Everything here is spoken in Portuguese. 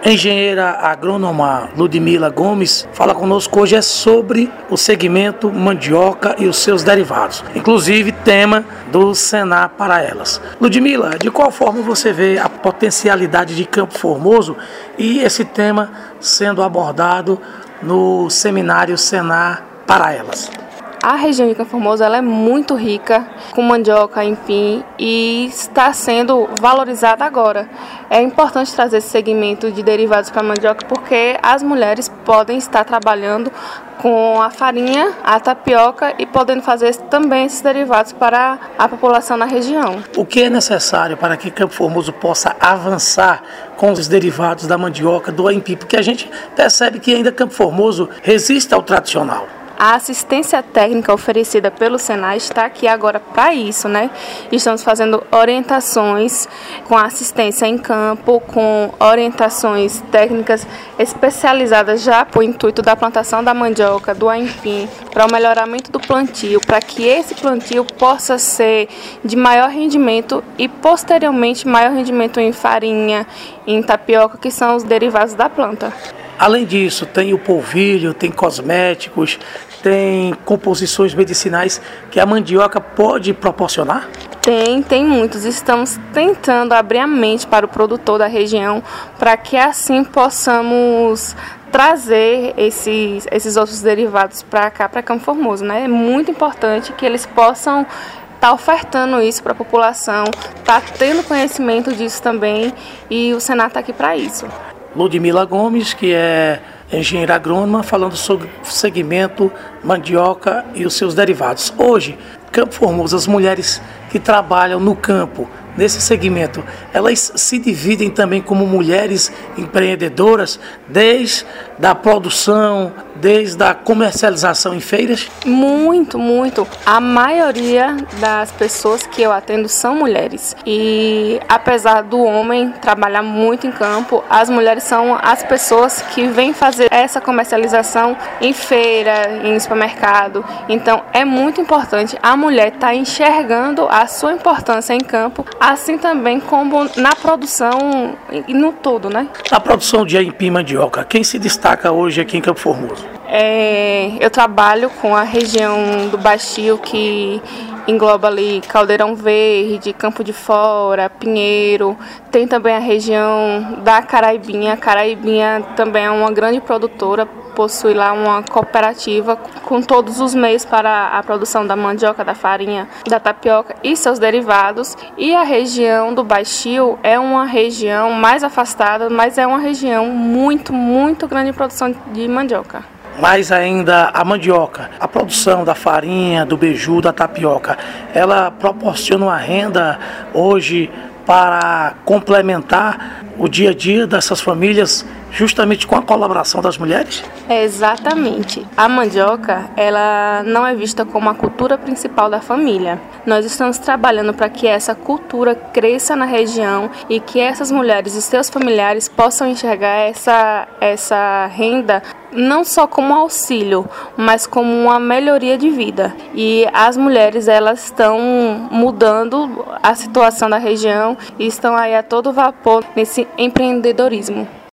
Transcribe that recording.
Engenheira agrônoma Ludmila Gomes fala conosco hoje sobre o segmento mandioca e os seus derivados, inclusive tema do Senar para elas. Ludmila, de qual forma você vê a potencialidade de Campo Formoso e esse tema sendo abordado no seminário Senar para elas? A região de Campo Formoso ela é muito rica com mandioca, empim, e está sendo valorizada agora. É importante trazer esse segmento de derivados para a mandioca porque as mulheres podem estar trabalhando com a farinha, a tapioca e podendo fazer também esses derivados para a população na região. O que é necessário para que Campo Formoso possa avançar com os derivados da mandioca, do empim? Porque a gente percebe que ainda Campo Formoso resiste ao tradicional. A assistência técnica oferecida pelo Senar está aqui agora para isso, né? Estamos fazendo orientações com assistência em campo, com orientações técnicas especializadas já para o intuito da plantação da mandioca, do empim, para o melhoramento do plantio, para que esse plantio possa ser de maior rendimento e posteriormente maior rendimento em farinha, em tapioca, que são os derivados da planta. Além disso, tem o polvilho, tem cosméticos, tem composições medicinais que a mandioca pode proporcionar? Tem muitos. Estamos tentando abrir a mente para o produtor da região para que assim possamos trazer esses outros derivados para cá, para Campo Formoso, né? É muito importante que eles possam está ofertando isso para a população, está tendo conhecimento disso também e o Senar está aqui para isso. Ludmila Gomes, que é engenheira agrônoma, falando sobre o segmento mandioca e os seus derivados. Hoje, Campo Formoso, as mulheres que trabalham no campo, nesse segmento, elas se dividem também como mulheres empreendedoras, desde a produção, desde a comercialização em feiras? Muito. A maioria das pessoas que eu atendo são mulheres. E apesar do homem trabalhar muito em campo, as mulheres são as pessoas que vêm fazer essa comercialização em feira, em supermercado. Então é muito importante a mulher estar enxergando a sua importância em campo, assim também como na produção e no todo, né? Na produção de empim e mandioca, quem se destaca hoje aqui em Campo Formoso? Eu trabalho com a região do Baixio, que engloba ali Caldeirão Verde, Campo de Fora, Pinheiro. Tem também a região da Caraibinha. A Caraibinha também é uma grande produtora, possui lá uma cooperativa com todos os meios para a produção da mandioca, da farinha, da tapioca e seus derivados. E a região do Baixio é uma região mais afastada, mas é uma região muito grande em produção de mandioca. Mais ainda a mandioca, a produção da farinha, do beiju, da tapioca, ela proporciona uma renda hoje para complementar o dia a dia dessas famílias, justamente com a colaboração das mulheres? Exatamente. A mandioca, ela não é vista como a cultura principal da família. Nós estamos trabalhando para que essa cultura cresça na região e que essas mulheres e seus familiares possam enxergar essa renda não só como auxílio, mas como uma melhoria de vida. E as mulheres, elas estão mudando a situação da região e estão aí a todo vapor nesse empreendedorismo.